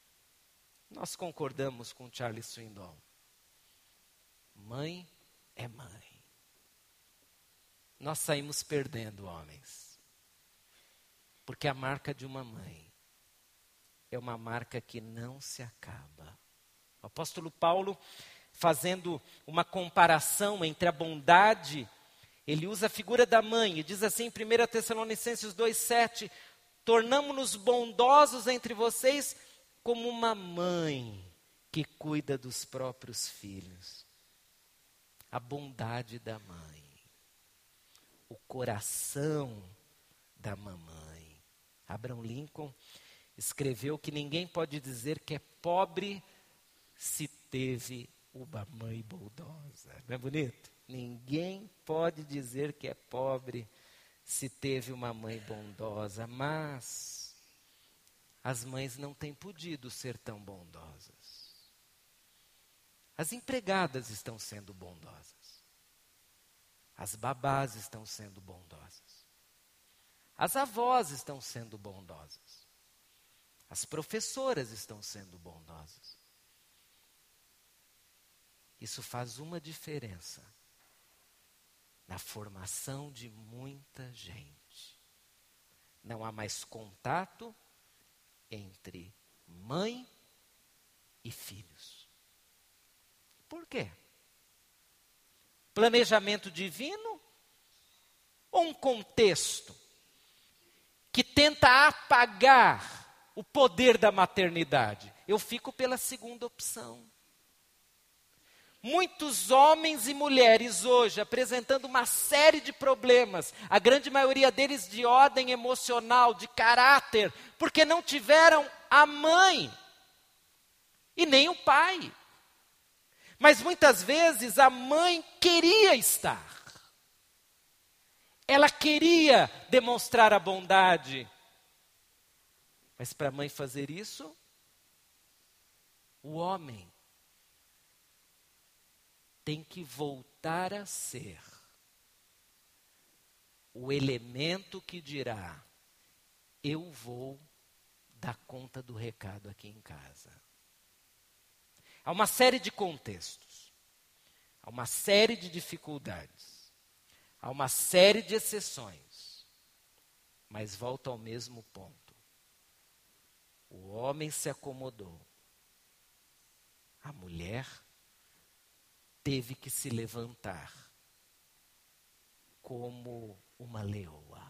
Nós concordamos com Charles Swindoll. Mãe é mãe. Nós saímos perdendo, homens. Porque a marca de uma mãe é uma marca que não se acaba. O apóstolo Paulo, fazendo uma comparação entre a bondade, ele usa a figura da mãe e diz assim em primeira Tessalonicenses dois, sete, tornamo-nos bondosos entre vocês como uma mãe que cuida dos próprios filhos. A bondade da mãe, o coração da mamãe. Abraham Lincoln escreveu que ninguém pode dizer que é pobre se teve uma mãe bondosa. Não é bonito? Ninguém pode dizer que é pobre se teve uma mãe bondosa, mas as mães não têm podido ser tão bondosas. As empregadas estão sendo bondosas. As babás estão sendo bondosas. As avós estão sendo bondosas. As professoras estão sendo bondosas. Isso faz uma diferença na formação de muita gente. Não há mais contato entre mãe e filhos. Por quê? Planejamento divino ou um contexto que tenta apagar o poder da maternidade? Eu fico pela segunda opção. Muitos homens e mulheres hoje apresentando uma série de problemas, a grande maioria deles de ordem emocional, de caráter, porque não tiveram a mãe e nem o pai. Mas muitas vezes a mãe queria estar. Ela queria demonstrar a bondade. Mas para a mãe fazer isso, o homem tem que voltar a ser o elemento que dirá: eu vou dar conta do recado aqui em casa. Há uma série de contextos, há uma série de dificuldades, há uma série de exceções, mas volta ao mesmo ponto. O homem se acomodou, a mulher teve que se levantar como uma leoa.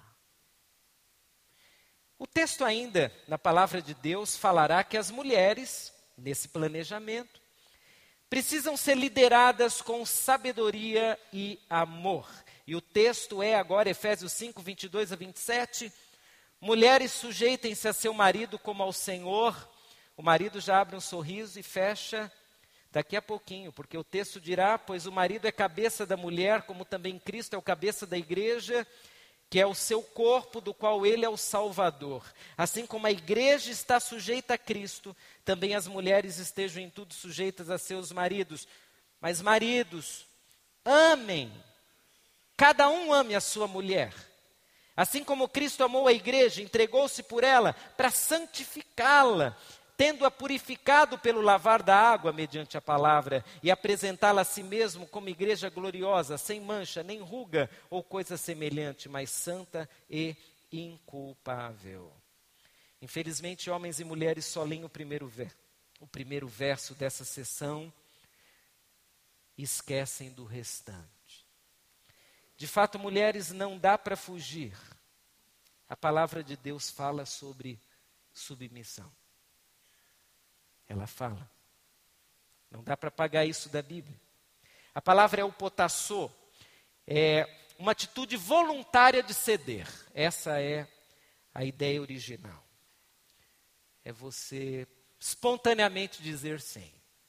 O texto ainda, na palavra de Deus, falará que as mulheres, nesse planejamento, precisam ser lideradas com sabedoria e amor. E o texto é agora Efésios cinco, vinte e dois a vinte e sete. Mulheres, sujeitem-se a seu marido como ao Senhor. O marido já abre um sorriso e fecha daqui a pouquinho, porque o texto dirá: pois o marido é cabeça da mulher, como também Cristo é o cabeça da igreja, que é o seu corpo, do qual ele é o Salvador. Assim como a igreja está sujeita a Cristo, também as mulheres estejam em tudo sujeitas a seus maridos. Mas maridos, amem, cada um ame a sua mulher. Assim como Cristo amou a igreja, entregou-se por ela para santificá-la, tendo-a purificado pelo lavar da água mediante a palavra, e apresentá-la a si mesmo como igreja gloriosa, sem mancha, nem ruga ou coisa semelhante, mas santa e inculpável. Infelizmente, homens e mulheres só leem o primeiro, ver, o primeiro verso dessa sessão e esquecem do restante. De fato, mulheres, não dá para fugir. A palavra de Deus fala sobre submissão. Ela fala. Não dá para apagar isso da Bíblia. A palavra é o potassô, é uma atitude voluntária de ceder. Essa é a ideia original. É você espontaneamente dizer sim.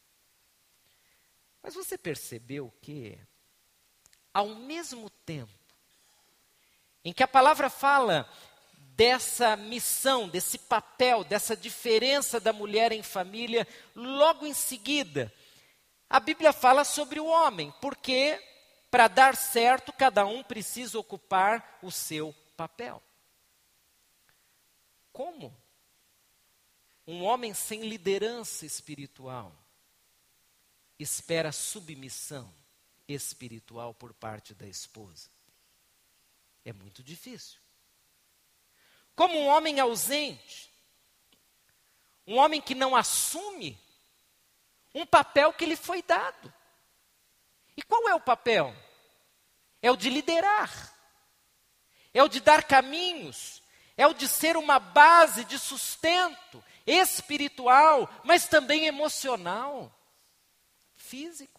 Mas você percebeu que, ao mesmo tempo em que a palavra fala dessa missão, desse papel, dessa diferença da mulher em família, logo em seguida, a Bíblia fala sobre o homem, porque para dar certo, cada um precisa ocupar o seu papel. Como? Um homem sem liderança espiritual espera submissão espiritual por parte da esposa. É muito difícil. Como um homem ausente, um homem que não assume um papel que lhe foi dado. E qual é o papel? É o de liderar, é o de dar caminhos, é o de ser uma base de sustento espiritual, mas também emocional, físico.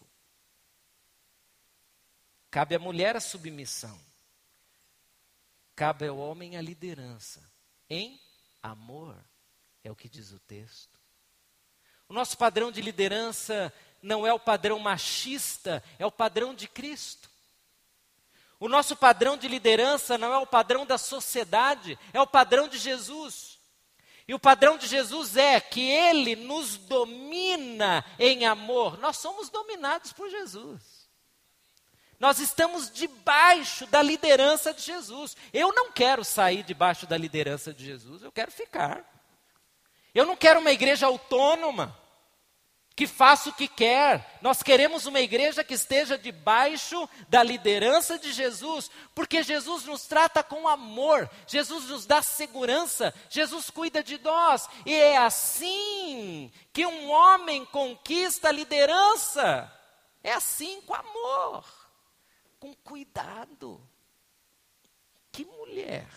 Cabe à mulher a submissão, cabe ao homem a liderança, em amor, é o que diz o texto. O nosso padrão de liderança não é o padrão machista, é o padrão de Cristo. O nosso padrão de liderança não é o padrão da sociedade, é o padrão de Jesus. E o padrão de Jesus é que Ele nos domina em amor. Nós somos dominados por Jesus. Nós estamos debaixo da liderança de Jesus. Eu não quero sair debaixo da liderança de Jesus, eu quero ficar. Eu não quero uma igreja autônoma, que faça o que quer. Nós queremos uma igreja que esteja debaixo da liderança de Jesus, porque Jesus nos trata com amor, Jesus nos dá segurança, Jesus cuida de nós, e é assim que um homem conquista a liderança, é assim, com amor, com cuidado. Que mulher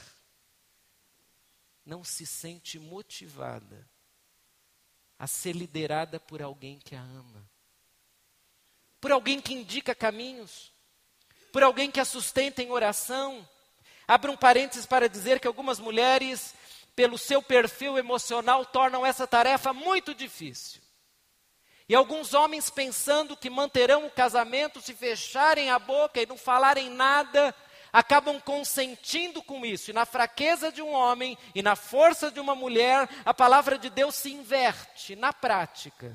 não se sente motivada a ser liderada por alguém que a ama, por alguém que indica caminhos, por alguém que a sustenta em oração? Abro um parênteses para dizer que algumas mulheres, pelo seu perfil emocional, tornam essa tarefa muito difícil. E alguns homens, pensando que manterão o casamento, se fecharem a boca e não falarem nada, acabam consentindo com isso. E na fraqueza de um homem e na força de uma mulher, a palavra de Deus se inverte na prática.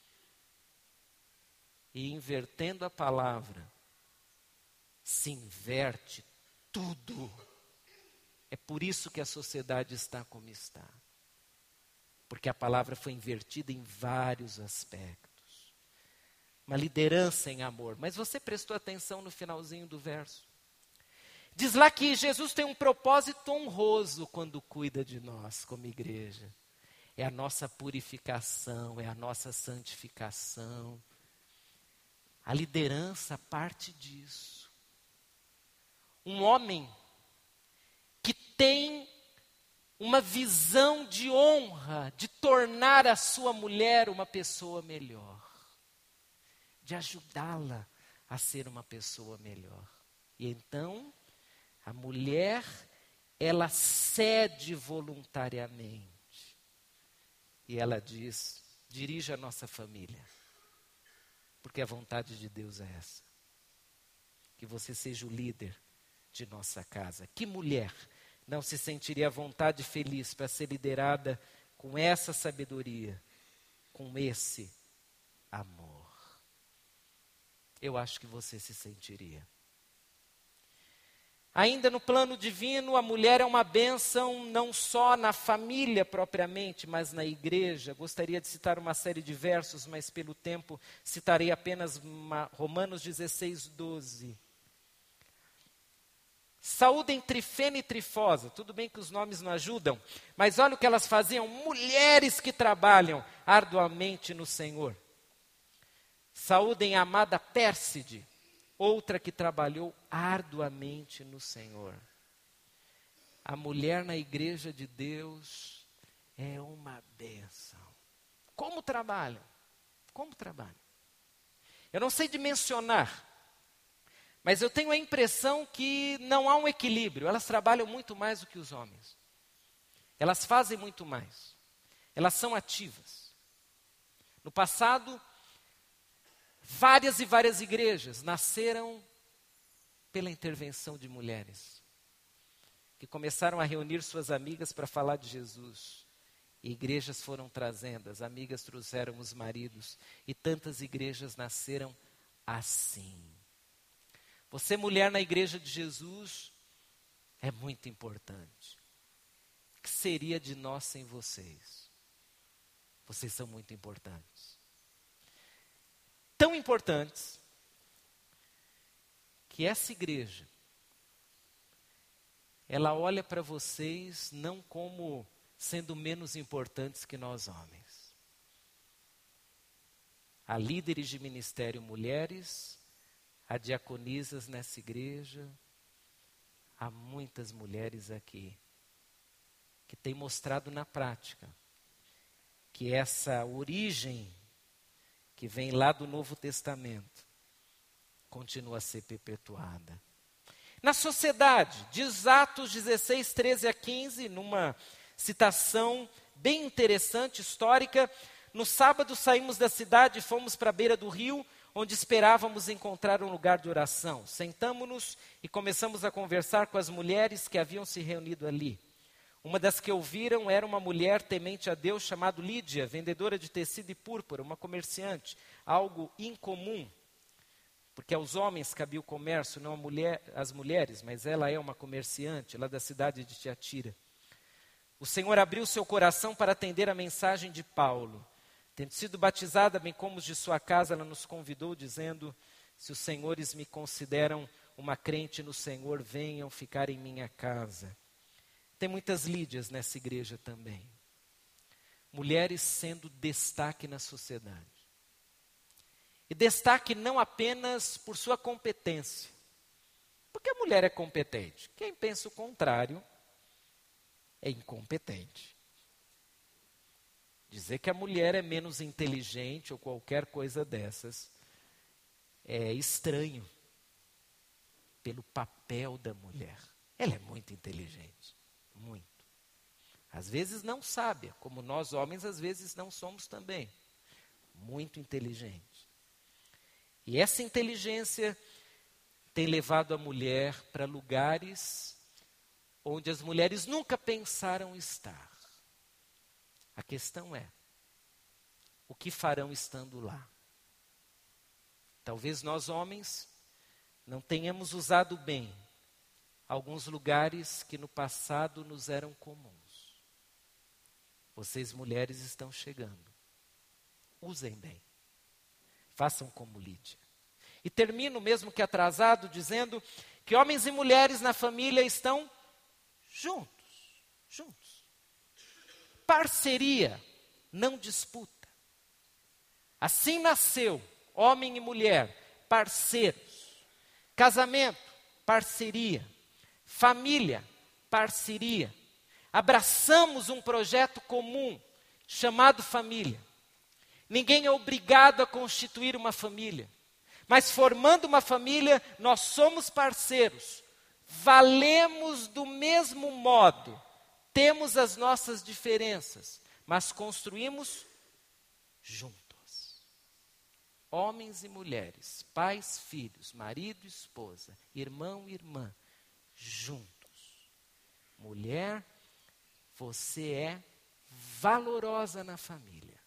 E invertendo a palavra, se inverte tudo. É por isso que a sociedade está como está. Porque a palavra foi invertida em vários aspectos. Uma liderança em amor. Mas você prestou atenção no finalzinho do verso? Diz lá que Jesus tem um propósito honroso quando cuida de nós como igreja. É a nossa purificação, é a nossa santificação. A liderança parte disso. Um homem que tem uma visão de honra, de tornar a sua mulher uma pessoa melhor, de ajudá-la a ser uma pessoa melhor. E então, a mulher, ela cede voluntariamente. E ela diz, dirija a nossa família. Porque a vontade de Deus é essa. Que você seja o líder de nossa casa. Que mulher não se sentiria à vontade e feliz para ser liderada com essa sabedoria, com esse amor? Eu acho que você se sentiria. Ainda no plano divino, a mulher é uma bênção não só na família propriamente, mas na igreja. Gostaria de citar uma série de versos, mas pelo tempo citarei apenas uma, Romanos dezesseis, doze. Saúdem Trifena e Trifosa. Tudo bem que os nomes não ajudam, mas olha o que elas faziam. Mulheres que trabalham arduamente no Senhor. Saúdem a amada Pérside, outra que trabalhou arduamente no Senhor. A mulher na igreja de Deus é uma bênção. Como trabalham? Como trabalham? Eu não sei dimensionar, mas eu tenho a impressão que não há um equilíbrio. Elas trabalham muito mais do que os homens. Elas fazem muito mais. Elas são ativas. No passado, várias e várias igrejas nasceram pela intervenção de mulheres, que começaram a reunir suas amigas para falar de Jesus. E igrejas foram trazendo, as amigas trouxeram os maridos, e tantas igrejas nasceram assim. Você, mulher na igreja de Jesus, é muito importante. O que seria de nós sem vocês? Vocês são muito importantes. Tão importantes que essa igreja, ela olha para vocês não como sendo menos importantes que nós homens. Há líderes de ministério mulheres, há diaconisas nessa igreja, há muitas mulheres aqui que têm mostrado na prática que essa origem que vem lá do Novo Testamento continua a ser perpetuada. Na sociedade, diz Atos dezesseis, treze a quinze, numa citação bem interessante, histórica, no sábado saímos da cidade e fomos para a beira do rio, onde esperávamos encontrar um lugar de oração. Sentamo-nos e começamos a conversar com as mulheres que haviam se reunido ali. Uma das que ouviram era uma mulher temente a Deus chamada Lídia, vendedora de tecido e púrpura, uma comerciante, algo incomum, porque aos homens cabia o comércio, não a mulher, às mulheres, mas ela é uma comerciante, lá da cidade de Tiatira. O Senhor abriu seu coração para atender a mensagem de Paulo. Tendo sido batizada, bem como os de sua casa, ela nos convidou, dizendo: se os senhores me consideram uma crente no Senhor, venham ficar em minha casa. Tem muitas Lídias nessa igreja também. Mulheres sendo destaque na sociedade. E destaque não apenas por sua competência. Porque a mulher é competente. Quem pensa o contrário é incompetente. Dizer que a mulher é menos inteligente ou qualquer coisa dessas é estranho pelo papel da mulher. Ela é muito inteligente. Muito. Às vezes não sábia, como nós homens às vezes não somos também. Muito inteligente. E essa inteligência tem levado a mulher para lugares onde as mulheres nunca pensaram estar. A questão é, o que farão estando lá? Talvez nós homens não tenhamos usado bem alguns lugares que no passado nos eram comuns. Vocês mulheres estão chegando. Usem bem. Façam como Lídia. E termino, mesmo que atrasado, dizendo que homens e mulheres na família estão juntos. Juntos. Parceria, não disputa. Assim nasceu homem e mulher, parceiros. Casamento, parceria. Família, parceria. Abraçamos um projeto comum chamado família. Ninguém é obrigado a constituir uma família. Mas formando uma família, nós somos parceiros. Valemos do mesmo modo. Temos as nossas diferenças, mas construímos juntos. Homens e mulheres, pais, filhos, marido e esposa, irmão e irmã, juntos. Mulher, você é valorosa na família.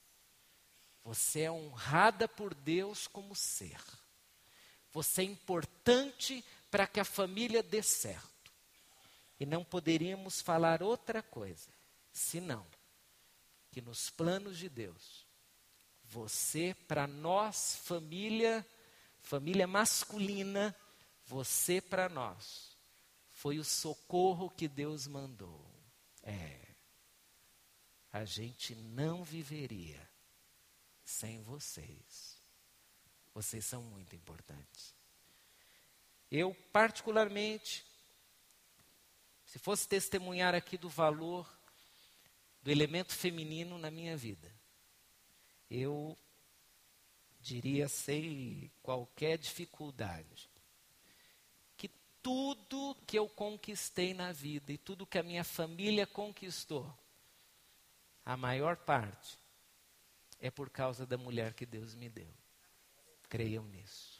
Você é honrada por Deus como ser. Você é importante para que a família dê certo. E não poderíamos falar outra coisa, senão que nos planos de Deus, você, para nós, família, família masculina, você para nós, foi o socorro que Deus mandou. É, a gente não viveria sem vocês. Vocês são muito importantes. Eu, particularmente, se fosse testemunhar aqui do valor do elemento feminino na minha vida, eu diria sem qualquer dificuldade que tudo que eu conquistei na vida e tudo que a minha família conquistou, a maior parte é por causa da mulher que Deus me deu. Creiam nisso.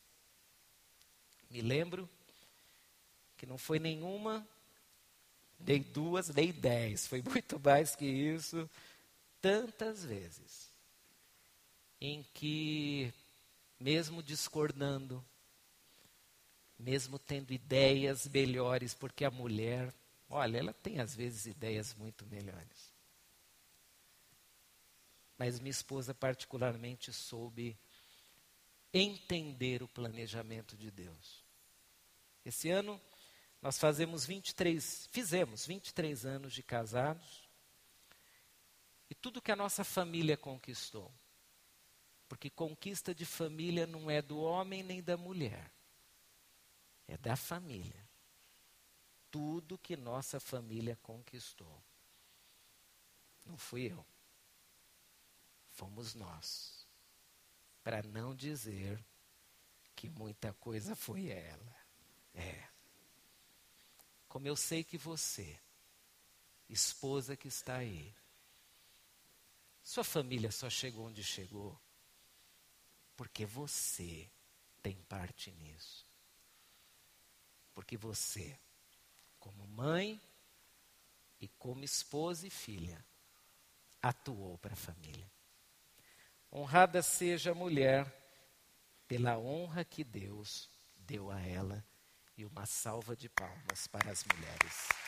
Me lembro que não foi nenhuma, nem duas, nem dez. Foi muito mais que isso. Tantas vezes em que, mesmo discordando, mesmo tendo ideias melhores, porque a mulher, olha, ela tem às vezes ideias muito melhores. mas minha esposa particularmente soube entender o planejamento de Deus. Esse ano nós fazemos vinte e três, fizemos vinte e três anos de casados, e tudo que a nossa família conquistou, porque conquista de família não é do homem nem da mulher, é da família. Tudo que nossa família conquistou, não fui eu, fomos nós. Para não dizer que muita coisa foi ela. É. Como eu sei que você, esposa que está aí, sua família só chegou onde chegou porque você tem parte nisso. Porque você, como mãe e como esposa e filha, atuou para a família. Honrada seja a mulher pela honra que Deus deu a ela, e uma salva de palmas para as mulheres.